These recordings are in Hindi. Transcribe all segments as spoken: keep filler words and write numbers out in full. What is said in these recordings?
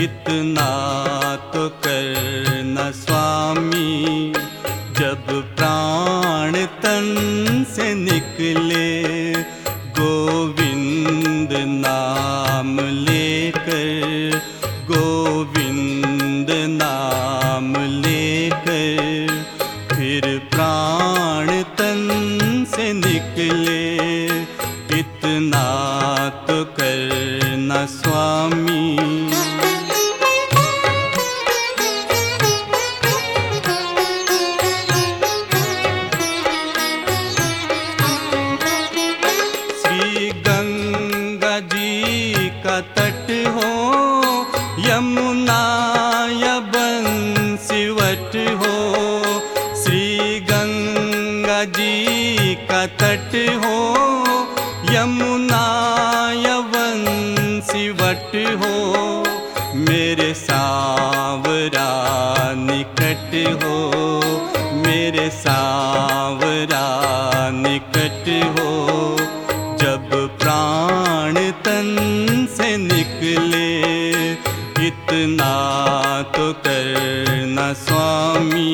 इतना तो करना स्वामी, जब प्राण तन से निकले गोविंद नाम लेकर, गोविंद नाम लेकर। फिर प्राण तन से निकले, इतना तो करना स्वामी। श्री गंगा जी का तट हो, यमुना या बंसीवट हो। श्री गंगा जी का तट हो, यमुना या बंसीवट हो। मेरे सावरा निकट हो, मेरे सावरा निकट हो। जब प्राण तन से निकले, इतना तो करना स्वामी।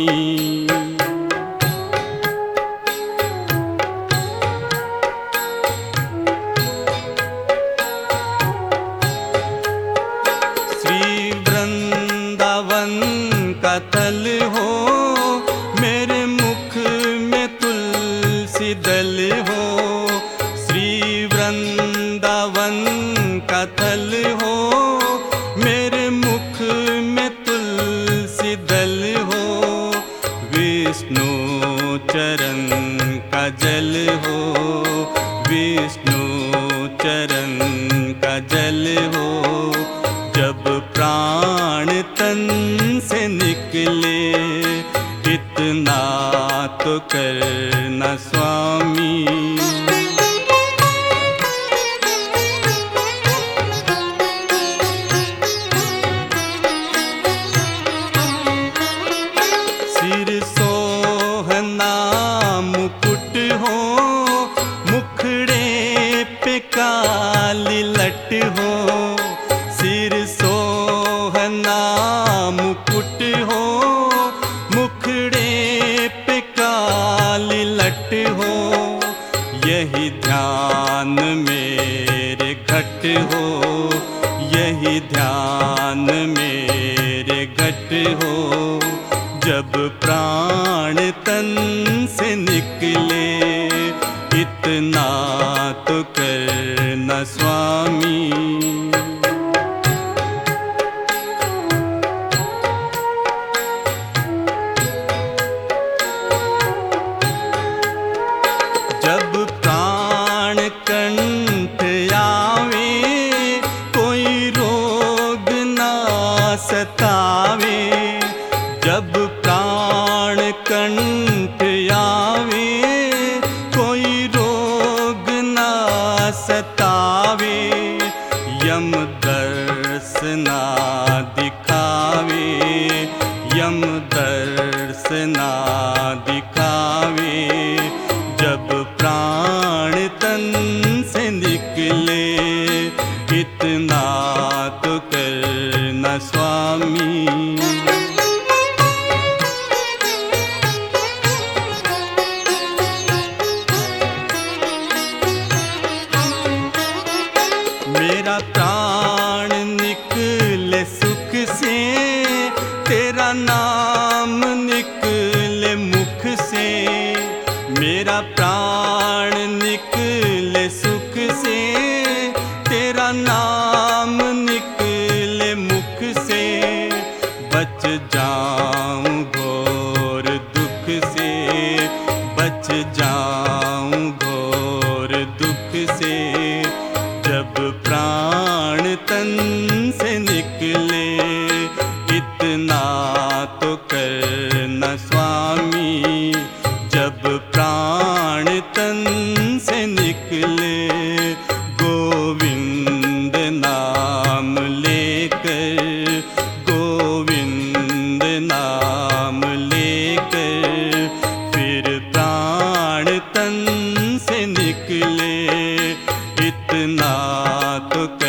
श्री वृंदावन का तल हो, मेरे मुख में तुलसी दल हो। श्री वृंदावन का तल हो, मेरे मुख में तुलसी दल हो। विष्णु चरण का जल हो, विष्णु चरण का जल हो। जब प्राण तन से निकले, इतना तो करना स्वामी। सिर सोहना मुकुट हो, मुखड़े पे काली लट हो। सिर सोहना मुकुट हो, मुखड़े पे काली लट हो। यही ध्यान मेरे घट हो, यही ध्यान मेरे घट हो। जब प्राण तन से निकले, इतना तो करना स्वामी। जब प्राण कंठ आवे, कोई रोग ना सतावे। जब प्राण कंठ आवे, कोई रोग ना सतावे। यम दर्श ना दिखावे, यम दर्श ना दिखावे। जब प्राण तन से निकले, इतना तो करना स्वामी। मेरा प्राण निकले सुख से, तेरा नाम निकले मुख से। मेरा प्राण निकले सुख से, तेरा नाम निकले मुख से। बच जाऊं घोर दुख से, बच जाऊं घोर दुख से। जब प्राण तन से निकले, इतना तो करना स्वामी। जब प्राण तन से निकले, गोविंद नाम लेकर, गोविंद नाम लेकर। फिर प्राण तन से निकले, इतना तो